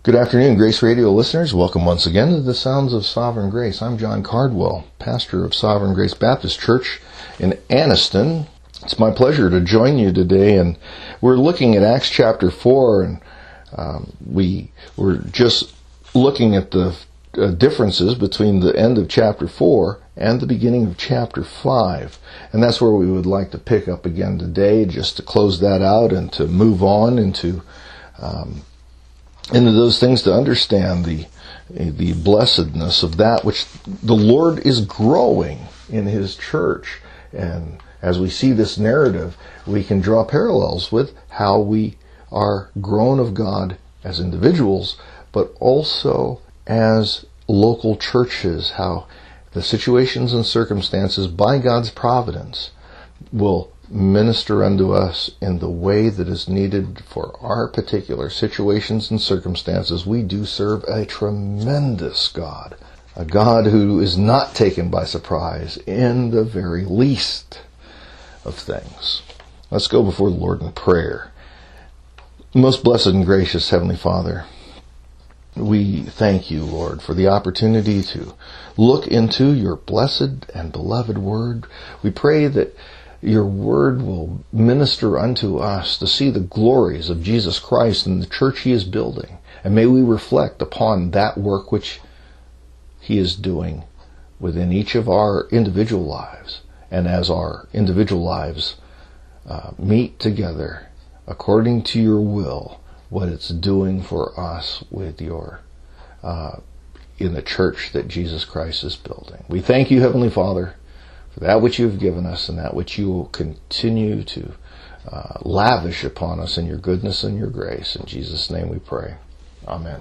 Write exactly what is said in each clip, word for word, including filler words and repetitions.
Good afternoon, Grace Radio listeners. Welcome once again to the Sounds of Sovereign Grace. I'm John Cardwell, pastor of Sovereign Grace Baptist Church in Anniston. It's my pleasure to join you today, and we're looking at Acts chapter four, and um, we were just looking at the uh, differences between the end of chapter four and the beginning of chapter five. And that's where we would like to pick up again today, just to close that out and to move on into um, into those things, to understand the the blessedness of that which the Lord is growing in His church. And as we see this narrative, we can draw parallels with how we are grown of God as individuals, but also as local churches, how the situations and circumstances by God's providence will minister unto us in the way that is needed for our particular situations and circumstances. We do serve a tremendous God, a God who is not taken by surprise in the very least of things. Let's go before the Lord in prayer. Most blessed and gracious Heavenly Father, we thank you, Lord, for the opportunity to look into your blessed and beloved word. We pray that your word will minister unto us to see the glories of Jesus Christ and the church He is building. And may we reflect upon that work which He is doing within each of our individual lives. And as our individual lives uh, meet together according to your will, what it's doing for us with your uh, in the church that Jesus Christ is building. We thank you, Heavenly Father, for that which you have given us and that which you will continue to uh, lavish upon us in your goodness and your grace. In Jesus' name we pray. Amen.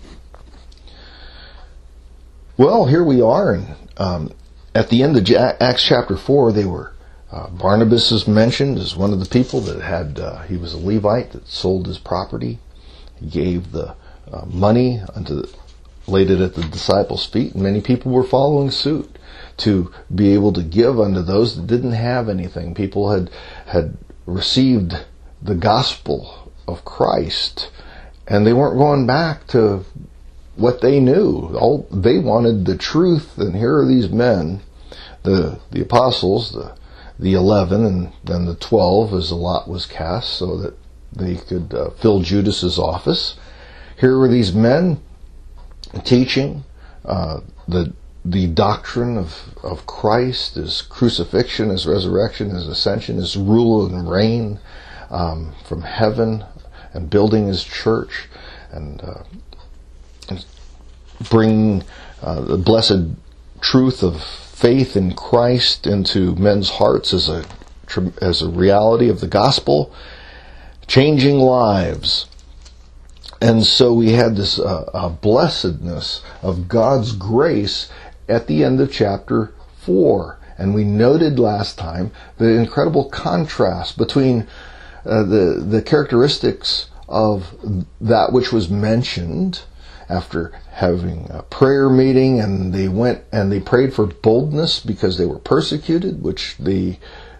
Well, here we are, and um, at the end of Acts chapter four, they were uh, Barnabas is mentioned as one of the people that had. Uh, he was a Levite that sold his property. He gave the uh, money unto, the, laid it at the disciples' feet, and many people were following suit to be able to give unto those that didn't have anything. People had had received the gospel of Christ, and they weren't going back to what they knew. All they wanted the truth, and here are these men, the the apostles, the the eleven, and then the twelve, as a lot was cast, so that they could uh, fill Judas's office. Here were these men teaching uh, the the doctrine of, of Christ, His crucifixion, His resurrection, His ascension, His rule and reign um, from heaven, and building His church, and, uh, and bringing uh, the blessed truth of faith in Christ into men's hearts as a as a reality of the gospel, changing lives. And so we had this uh, uh, blessedness of God's grace at the end of chapter four. And we noted last time the incredible contrast between uh, the, the characteristics of that which was mentioned after having a prayer meeting, and they went and they prayed for boldness because they were persecuted, which the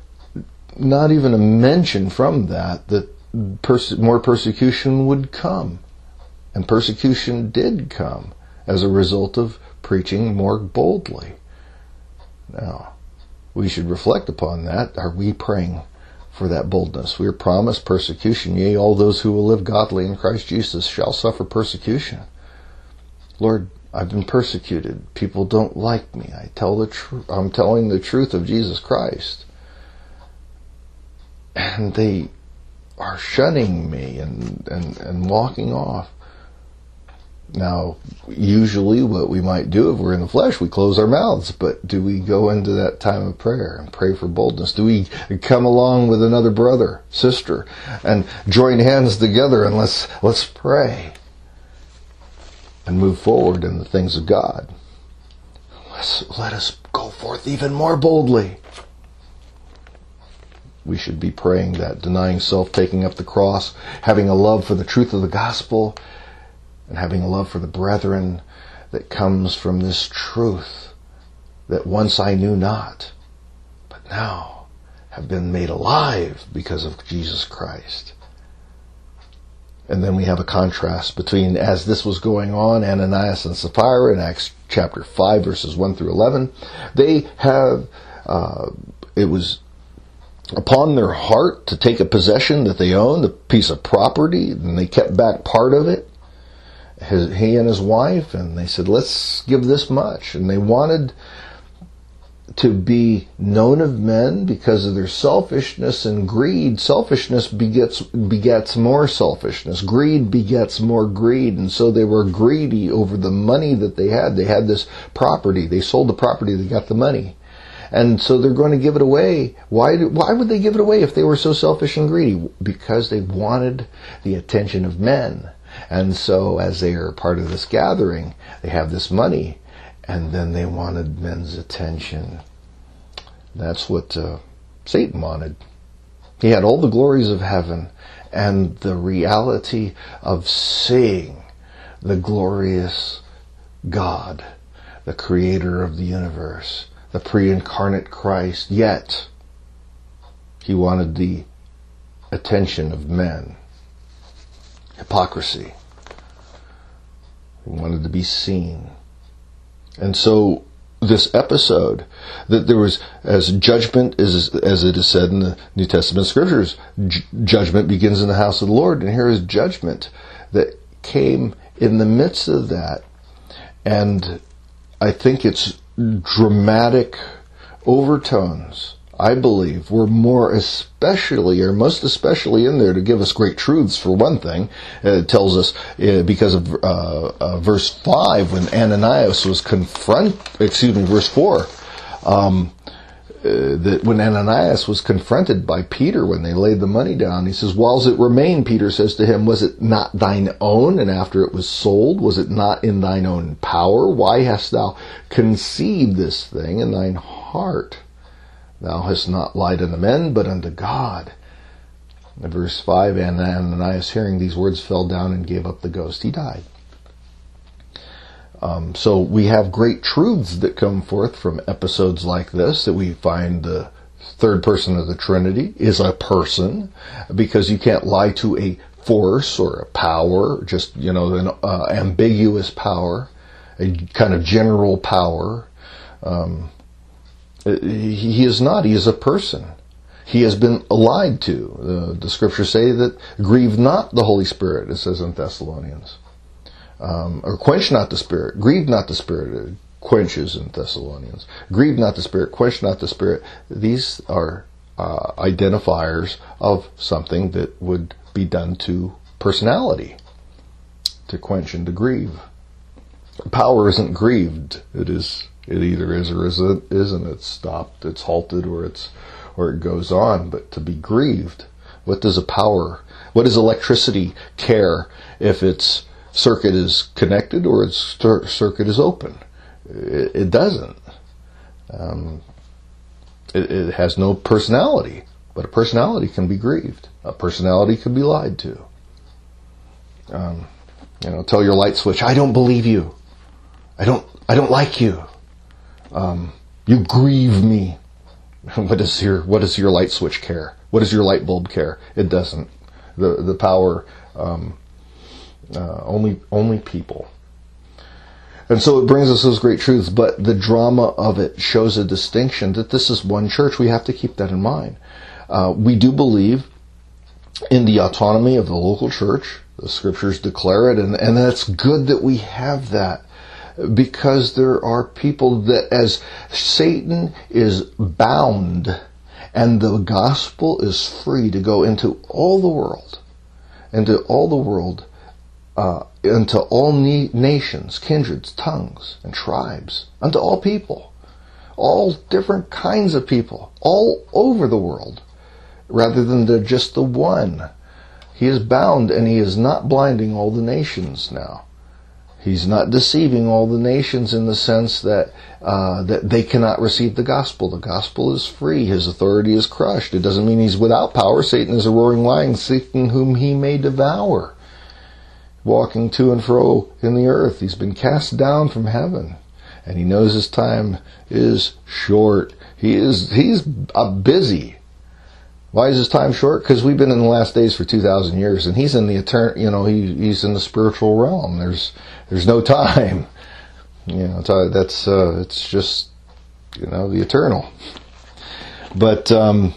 not even a mention from that that pers- more persecution would come. And persecution did come as a result of preaching more boldly. Now, we should reflect upon that. Are we praying for that boldness? We are promised persecution. Yea, all those who will live godly in Christ Jesus shall suffer persecution. Lord, I've been persecuted. People don't like me. I tell the truth. I'm telling the truth of Jesus Christ, and they are shunning me and, and, and walking off. Now, usually what we might do if we're in the flesh, we close our mouths. But do we go into that time of prayer and pray for boldness? Do we come along with another brother, sister, and join hands together and let's let's pray and move forward in the things of God? Let's, let us go forth even more boldly. We should be praying that, denying self, taking up the cross, having a love for the truth of the gospel, and having a love for the brethren that comes from this truth that once I knew not, but now have been made alive because of Jesus Christ. And then we have a contrast between, as this was going on, Ananias and Sapphira in Acts chapter five, verses one through eleven. They have, uh, it was upon their heart to take a possession that they owned, a piece of property, and they kept back part of it, his, he and his wife, and they said, let's give this much. And they wanted to be known of men because of their selfishness and greed. Selfishness begets begets more selfishness. Greed begets more greed. And so they were greedy over the money that they had. They had this property. They sold the property. They got the money. And so they're going to give it away. Why do, why would they give it away if they were so selfish and greedy? Because they wanted the attention of men. And so as they are part of this gathering, they have this money. And then they wanted men's attention. That's what uh, Satan wanted. He had all the glories of heaven and the reality of seeing the glorious God, the creator of the universe, the pre-incarnate Christ. Yet, he wanted the attention of men. Hypocrisy. He wanted to be seen. And so this episode, that there was, as judgment is, as it is said in the New Testament scriptures, j- judgment begins in the house of the Lord. And here is judgment that came in the midst of that. And I think its dramatic overtones, I believe, were more especially, or most especially in there to give us great truths, for one thing. It tells us, uh, because of uh, uh, verse five, when Ananias was confront, excuse me, verse four, um, uh, that when Ananias was confronted by Peter when they laid the money down, he says, whiles it remained, Peter says to him, was it not thine own? And after it was sold, was it not in thine own power? Why hast thou conceived this thing in thine heart? Thou hast not lied unto men, but unto God. In verse five, and Ananias, hearing these words, fell down and gave up the ghost. He died. Um, so we have great truths that come forth from episodes like this, that we find the third person of the Trinity is a person, because you can't lie to a force or a power, just, you know, an uh, ambiguous power, a kind of general power. Um, He is not. He is a person. He has been lied to. Uh, the scriptures say that grieve not the Holy Spirit, it says in Thessalonians. Um, or quench not the Spirit. Grieve not the Spirit. It quenches in Thessalonians. Grieve not the Spirit. Quench not the Spirit. These are uh, identifiers of something that would be done to personality. To quench and to grieve. Power isn't grieved. It is... It either is or isn't, isn't. It's stopped, it's halted, or it's, or it goes on. But to be grieved, what does a power, what does electricity care if its circuit is connected or its circuit is open? It, it doesn't. Um, it, it has no personality, but a personality can be grieved. A personality can be lied to. Um, you know, tell your light switch, I don't believe you. I don't, I don't like you. Um, you grieve me. What does your what does your light switch care? What does your light bulb care? It doesn't. The the power um, uh, only only people. And so it brings us those great truths. But the drama of it shows a distinction that this is one church. We have to keep that in mind. Uh, we do believe in the autonomy of the local church. The scriptures declare it, and and that's good that we have that. Because there are people that, as Satan is bound and the gospel is free to go into all the world, into all the world, uh, into all na- nations, kindreds, tongues, and tribes, unto all people, all different kinds of people, all over the world, rather than to just the one. He is bound, and he is not blinding all the nations now. He's not deceiving all the nations in the sense that uh, that they cannot receive the gospel. The gospel is free. His authority is crushed. It doesn't mean he's without power. Satan is a roaring lion, seeking whom he may devour, walking to and fro in the earth. He's been cast down from heaven, and he knows his time is short. He is he's uh, busy Why is his time short? Because we've been in the last days for two thousand years, and he's in the etern- you know, he, he's in the spiritual realm. There's there's no time. You know, that's uh, it's just, you know, the eternal. But um,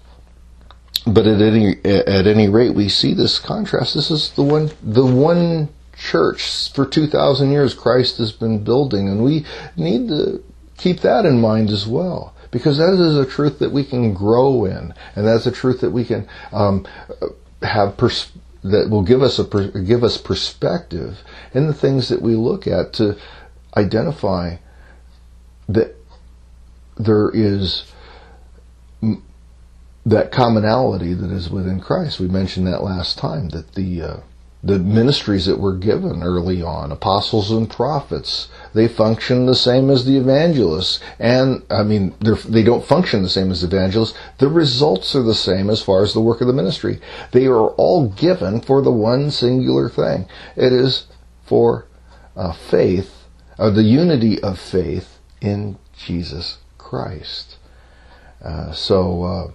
but at any at any rate, we see this contrast. This is the one the one church for two thousand years Christ has been building, and we need to keep that in mind as well, because that is a truth that we can grow in, and that's a truth that we can um, have pers- that will give us a per- give us perspective in the things that we look at, to identify that there is m- that commonality that is within Christ. We mentioned that last time, that the uh, the ministries that were given early on, apostles and prophets, they function the same as the evangelists. And, I mean, they don't function the same as evangelists. The results are the same as far as the work of the ministry. They are all given for the one singular thing. It is for uh, faith, or the unity of faith in Jesus Christ. Uh, so, uh,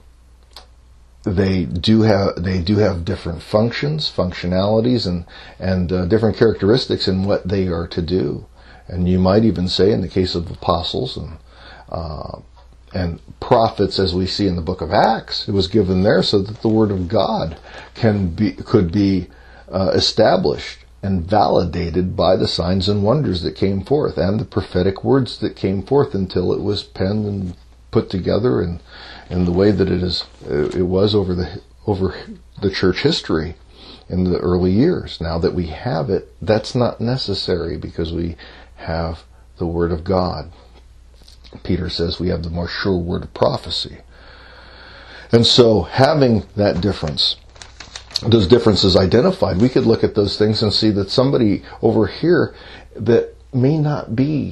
They do have they do have different functions, functionalities, and and uh, different characteristics in what they are to do. And you might even say, in the case of apostles and uh, and prophets, as we see in the book of Acts, it was given there so that the word of God can be could be uh, established and validated by the signs and wonders that came forth, and the prophetic words that came forth, until it was penned and put together and in the way that it is, it was over the over the church history in the early years. Now that we have it, that's not necessary, because we have the Word of God. Peter says we have the more sure word of prophecy. And so, having that difference, those differences identified, we could look at those things and see that somebody over here that may not be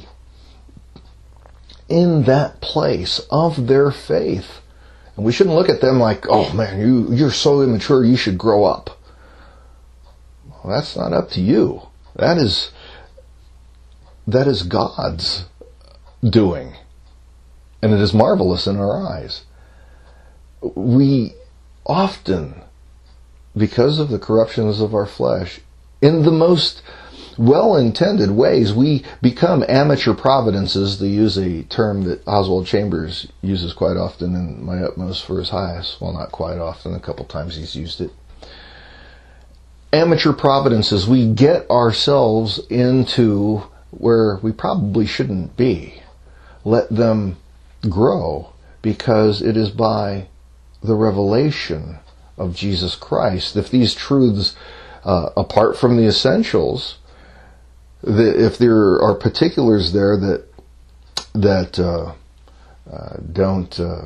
in that place of their faith. And we shouldn't look at them like, oh man, you, you're so immature, you should grow up. Well, that's not up to you. That is, that is God's doing. And it is marvelous in our eyes. We often, because of the corruptions of our flesh, in the most well-intended ways, we become amateur providences, to use a term that Oswald Chambers uses quite often in My Utmost for His Highest. Well, not quite often, a couple times he's used it. Amateur providences, we get ourselves into where we probably shouldn't be. Let them grow, because it is by the revelation of Jesus Christ. If these truths, uh, apart from the essentials, the, if there are particulars there that that uh, uh, don't uh,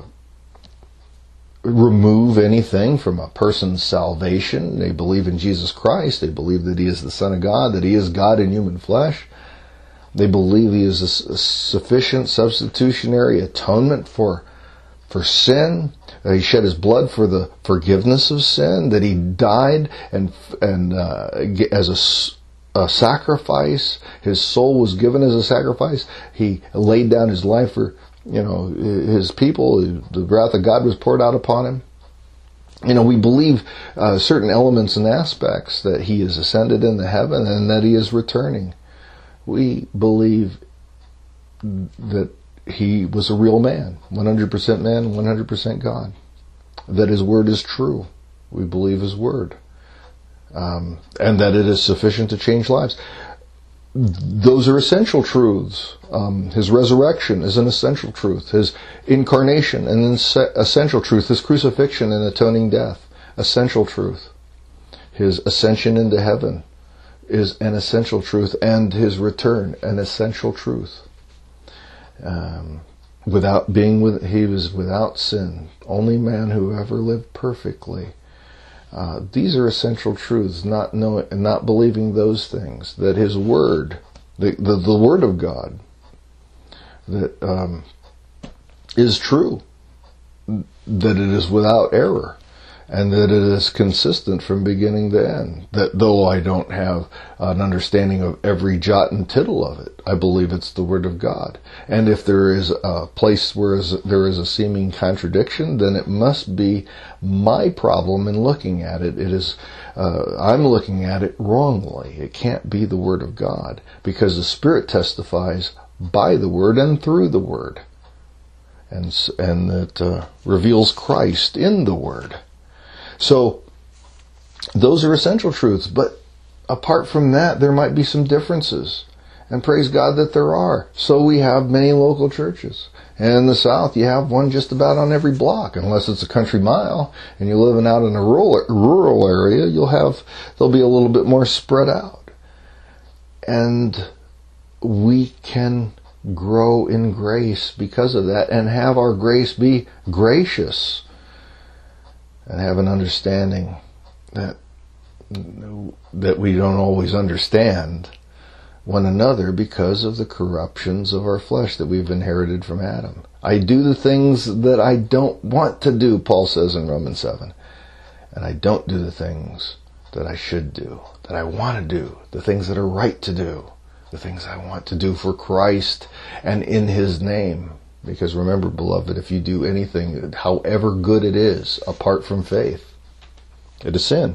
remove anything from a person's salvation, they believe in Jesus Christ, they believe that He is the Son of God, that He is God in human flesh, they believe He is a, a sufficient substitutionary atonement for for sin, that He shed His blood for the forgiveness of sin, that He died and and uh, as a, a sacrifice, His soul was given as a sacrifice. He laid down His life for, you know, His people. The wrath of God was poured out upon Him. You know, we believe uh, certain elements and aspects, that He is ascended into heaven and that He is returning. We believe that He was a real man, one hundred percent man, one hundred percent God. That His word is true. We believe His word. Um, and that it is sufficient to change lives. Those are essential truths. Um, his resurrection is an essential truth. His incarnation, an essential truth. His crucifixion and atoning death, essential truth. His ascension into heaven is an essential truth. And His return, an essential truth. Um, without being with, He was without sin, only man who ever lived perfectly. Uh, these are essential truths. Not knowing, not believing those things, that His word, the the, the word of God, that um, is true, that it is without error, and that it is consistent from beginning to end. That though I don't have an understanding of every jot and tittle of it, I believe it's the Word of God. And if there is a place where there is a seeming contradiction, then it must be my problem in looking at it. It is, uh, I'm looking at it wrongly. It can't be the Word of God, because the Spirit testifies by the Word and through the Word, and and that uh, reveals Christ in the Word. So those are essential truths, but apart from that, there might be some differences. And praise God that there are. So we have many local churches. And in the South, you have one just about on every block, unless it's a country mile and you're living out in a rural rural area. You'll have they'll be a little bit more spread out, and we can grow in grace because of that, and have our grace be gracious, and have an understanding that that we don't always understand one another because of the corruptions of our flesh that we've inherited from Adam. I do the things that I don't want to do, Paul says in Romans seven, and I don't do the things that I should do, that I want to do, the things that are right to do, the things I want to do for Christ and in His name. Because remember, beloved, if you do anything, however good it is, apart from faith, it is sin.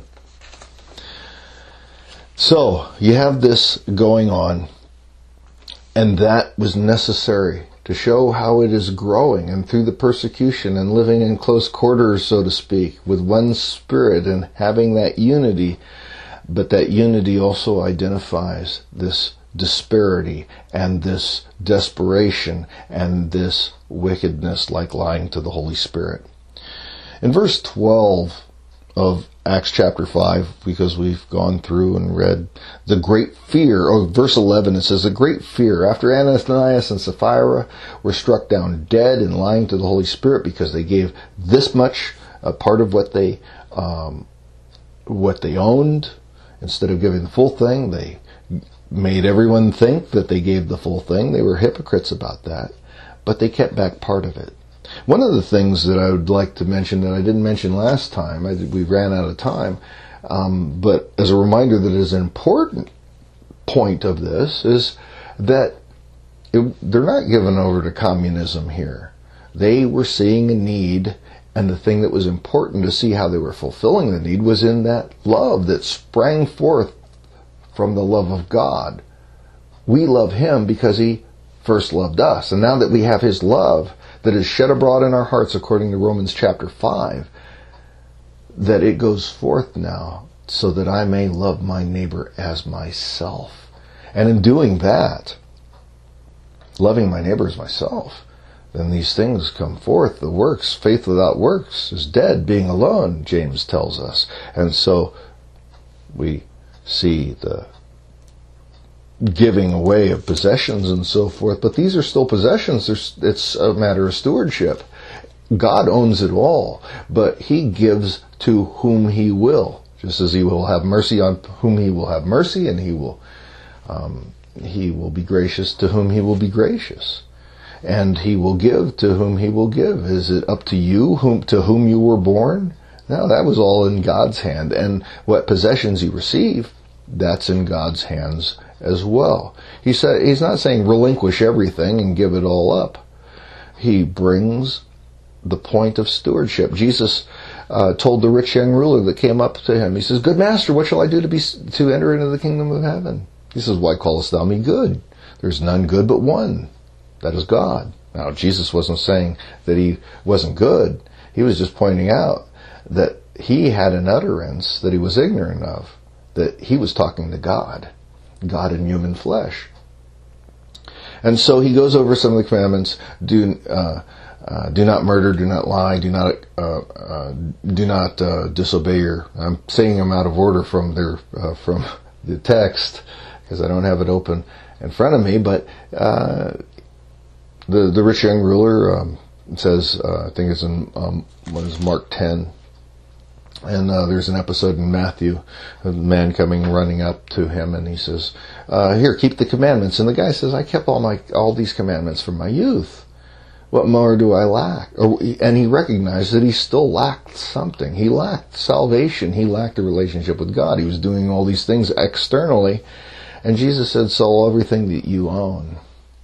So, you have this going on, and that was necessary to show how it is growing, and through the persecution and living in close quarters, so to speak, with one spirit and having that unity. But that unity also identifies this disparity and this desperation and this wickedness, like lying to the Holy Spirit. In verse twelve of Acts chapter five, because we've gone through and read the great fear, or verse eleven, it says, the great fear, after Ananias and Sapphira were struck down dead in lying to the Holy Spirit, because they gave this much, a part of what they um, what they owned, instead of giving the full thing. They made everyone think that they gave the full thing. They were hypocrites about that, but they kept back part of it. One of the things that I would like to mention that I didn't mention last time, I, we ran out of time, um, but as a reminder that is an important point of this, is that it, they're not given over to communism here. They were seeing a need, and the thing that was important to see how they were fulfilling the need was in that love that sprang forth from the love of God. We love Him because He first loved us. And now that we have His love that is shed abroad in our hearts, according to Romans chapter five, that it goes forth now so that I may love my neighbor as myself. And in doing that, loving my neighbor as myself, then these things come forth. The works, faith without works is dead, being alone, James tells us. And so we see the giving away of possessions and so forth, but these are still possessions. There's, it's a matter of stewardship. God owns it all, but He gives to whom He will, just as He will have mercy on whom He will have mercy, and He will um, He will be gracious to whom He will be gracious, and He will give to whom He will give. Is it up to you whom to whom you were born? No, that was all in God's hand, and what possessions you receive, that's in God's hands as well. He said, He's not saying relinquish everything and give it all up. He brings the point of stewardship. Jesus uh, told the rich young ruler that came up to Him, He says, "Good master, what shall I do to be to enter into the kingdom of heaven?" He says, "Why callest thou me good? There's none good but one, that is God." Now, Jesus wasn't saying that He wasn't good. He was just pointing out that He had an utterance that He was ignorant of, that He was talking to God, God in human flesh. And so He goes over some of the commandments. Do uh, uh, do not murder, do not lie, do not uh, uh, do not uh, disobey your. I'm saying them out of order from their uh, from the text because I don't have it open in front of me. But uh, the the rich young ruler um, says, uh, I think it's in um, what is Mark ten. And uh, there's an episode in Matthew, a man coming running up to him, and he says, uh, "Here, keep the commandments." And the guy says, "I kept all my all these commandments from my youth." What more do I lack? Or, and he recognized that he still lacked something. He lacked salvation. He lacked a relationship with God. He was doing all these things externally. And Jesus said, sell everything that you own.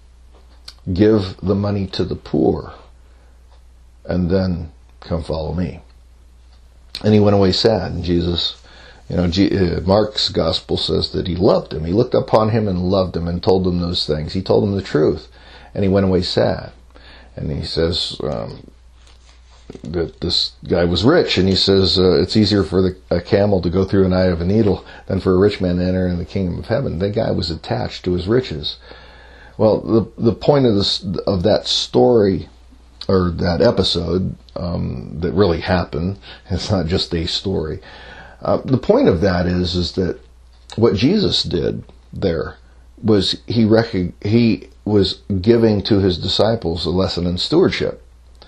Give the money to the poor. And then come follow me. And he went away sad. And Jesus, you know, G- uh, Mark's gospel says that he loved him. He looked upon him and loved him and told him those things. He told him the truth. And he went away sad. And he says um, that this guy was rich, and he says uh, it's easier for the, a camel to go through an eye of a needle than for a rich man to enter in the kingdom of heaven. That guy was attached to his riches. Well, the the point of this of that story, or that episode um, that really happened, it's not just a story. Uh, the point of that is is that what Jesus did there was he rec- he was giving to his disciples a lesson in stewardship.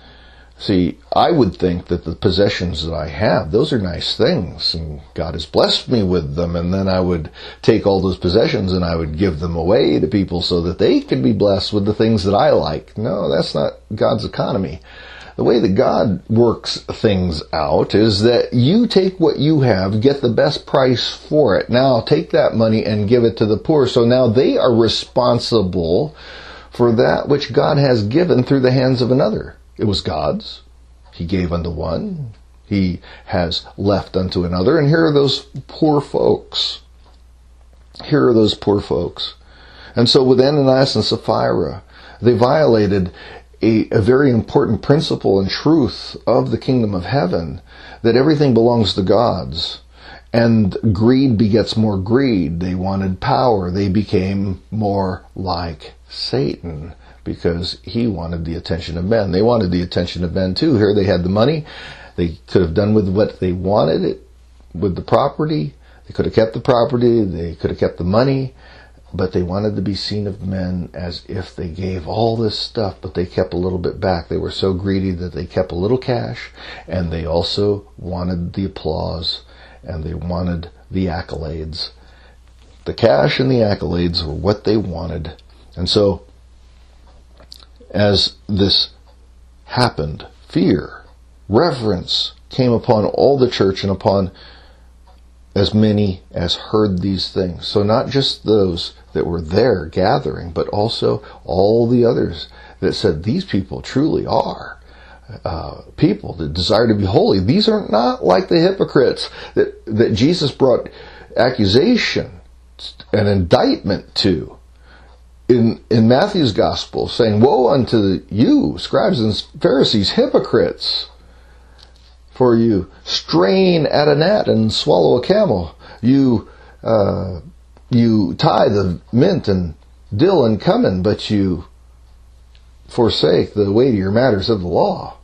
See, I would think that the possessions that I have, those are nice things, and God has blessed me with them, and then I would take all those possessions and I would give them away to people so that they could be blessed with the things that I like. No, that's not God's economy. The way that God works things out is that you take what you have, get the best price for it. Now take that money and give it to the poor. So now they are responsible for that which God has given through the hands of another. It was God's. He gave unto one. He has left unto another. And here are those poor folks. Here are those poor folks. And so with Ananias and Sapphira, they violated A, a very important principle and truth of the kingdom of heaven, that everything belongs to God's, and greed begets more greed. They wanted power. They became more like Satan because he wanted the attention of men. They wanted the attention of men too. Here they had the money. They could have done with what they wanted it with the property. They could have kept the property. They could have kept the money. But they wanted to be seen of men as if they gave all this stuff, but they kept a little bit back. They were so greedy that they kept a little cash, and they also wanted the applause, and they wanted the accolades. The cash and the accolades were what they wanted. And so, as this happened, fear, reverence came upon all the church and upon as many as heard these things. So not just those that were there gathering, but also all the others that said, these people truly are uh, people that desire to be holy. These are not like the hypocrites that, that Jesus brought accusation and indictment to in, in Matthew's gospel, saying, woe unto you, scribes and Pharisees, hypocrites! For you strain at a gnat and swallow a camel. You uh, you tie the mint and dill and cumin, but you forsake the weightier matters of the law.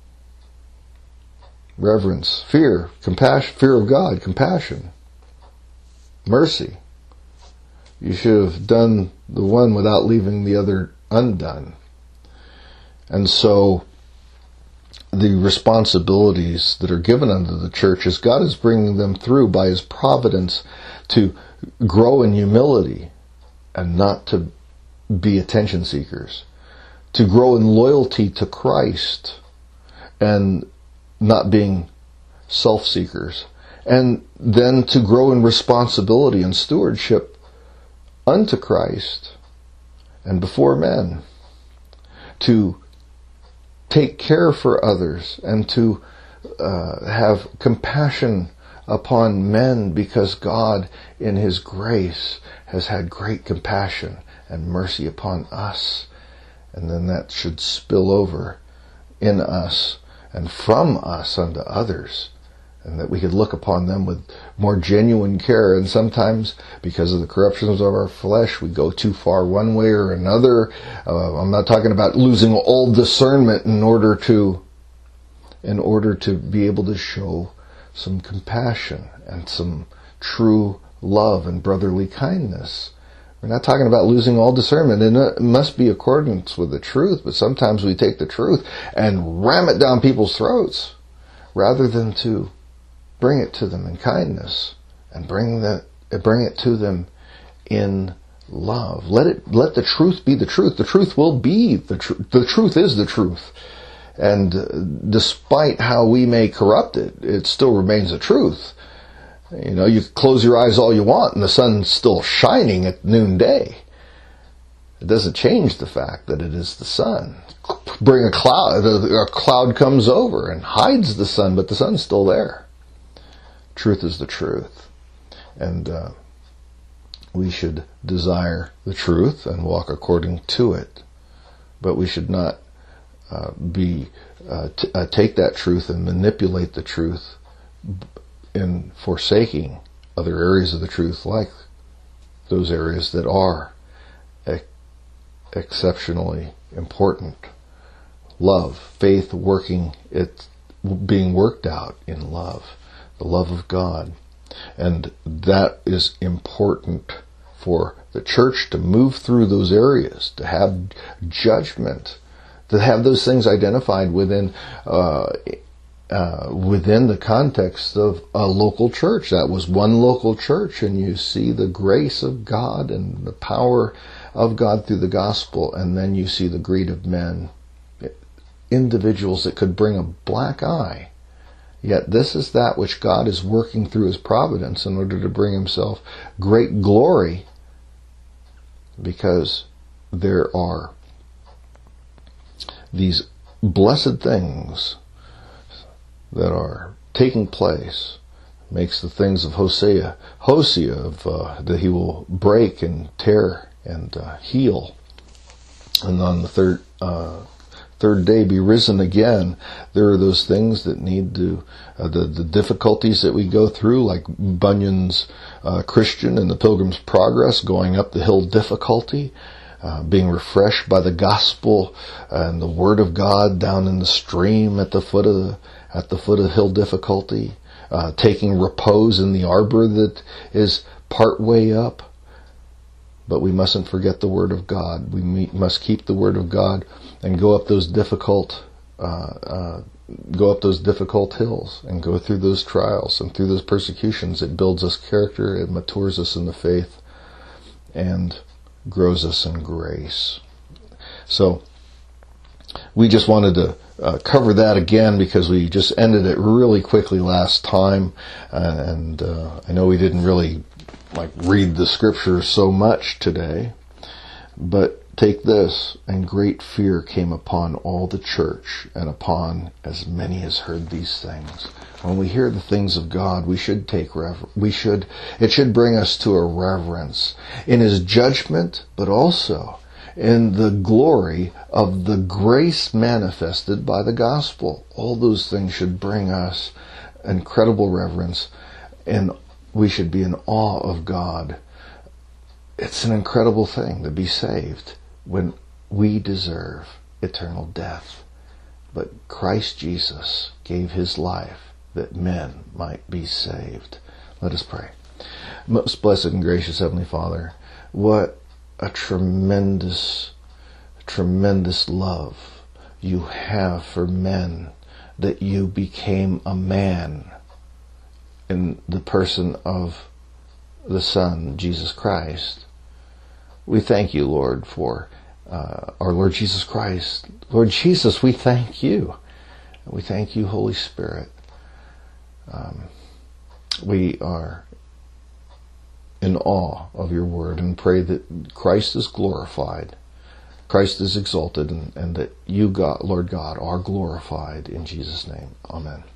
Reverence, fear, compassion, fear of God, compassion, mercy. You should have done the one without leaving the other undone. And so the responsibilities that are given unto the church, as God is bringing them through by His providence to grow in humility and not to be attention seekers, to grow in loyalty to Christ and not being self-seekers, and then to grow in responsibility and stewardship unto Christ and before men, to take care for others and to uh, have compassion upon men, because God in His grace has had great compassion and mercy upon us. And then that should spill over in us and from us unto others, and that we could look upon them with more genuine care. And sometimes, because of the corruptions of our flesh, we go too far one way or another. Uh, I'm not talking about losing all discernment in order to, in order to be able to show some compassion and some true love and brotherly kindness. We're not talking about losing all discernment. It must be accordance with the truth, but sometimes we take the truth and ram it down people's throats rather than to bring it to them in kindness and bring that, bring it to them in love. Let it, let the truth be the truth. The truth will be the truth. The truth is the truth. And uh, despite how we may corrupt it, it still remains the truth. You know, you close your eyes all you want and the sun's still shining at noonday. It doesn't change the fact that it is the sun. Bring a cloud, a cloud comes over and hides the sun, but the sun's still there. Truth is the truth. And uh, we should desire the truth and walk according to it. But we should not uh, be uh, t- uh, take that truth and manipulate the truth in forsaking other areas of the truth, like those areas that are ex- exceptionally important. Love, faith working, it being worked out in love, the love of God. And that is important for the church to move through those areas, to have judgment, to have those things identified within uh, uh, within the context of a local church. That was one local church, and you see the grace of God and the power of God through the gospel, and then you see the greed of men, individuals that could bring a black eye. Yet this is that which God is working through His providence in order to bring Himself great glory, because there are these blessed things that are taking place. Makes the things of Hosea, Hosea of uh, that He will break and tear and uh, heal, and on the third uh, third day be risen again. There are those things that need to, uh, the, the difficulties that we go through, like Bunyan's uh, Christian and the Pilgrim's Progress, going up the hill difficulty, uh, being refreshed by the gospel and the Word of God down in the stream at the foot of the, at the foot of hill difficulty, uh, taking repose in the arbor that is part way up. But we mustn't forget the Word of God. We must keep the Word of God and go up those difficult, uh, uh, go up those difficult hills and go through those trials and through those persecutions. It builds us character, it matures us in the faith, and grows us in grace. So we just wanted to uh, cover that again because we just ended it really quickly last time, uh, and uh, I know we didn't really like read the scripture so much today, but take this, and great fear came upon all the church and upon as many as heard these things. When we hear the things of God, we should take rever- we should it should bring us to a reverence in His judgment, but also in the glory of the grace manifested by the gospel. All those things should bring us incredible reverence, and we should be in awe of God. It's an incredible thing to be saved when we deserve eternal death. But Christ Jesus gave His life that men might be saved. Let us pray. Most blessed and gracious Heavenly Father, what a tremendous, tremendous love You have for men, that You became a man in the person of the Son, Jesus Christ. We thank You, Lord, for uh, our Lord Jesus Christ. Lord Jesus, we thank You. We thank You, Holy Spirit. Um, we are in awe of Your word and pray that Christ is glorified, Christ is exalted, and, and that You, God, Lord God, are glorified in Jesus' name. Amen.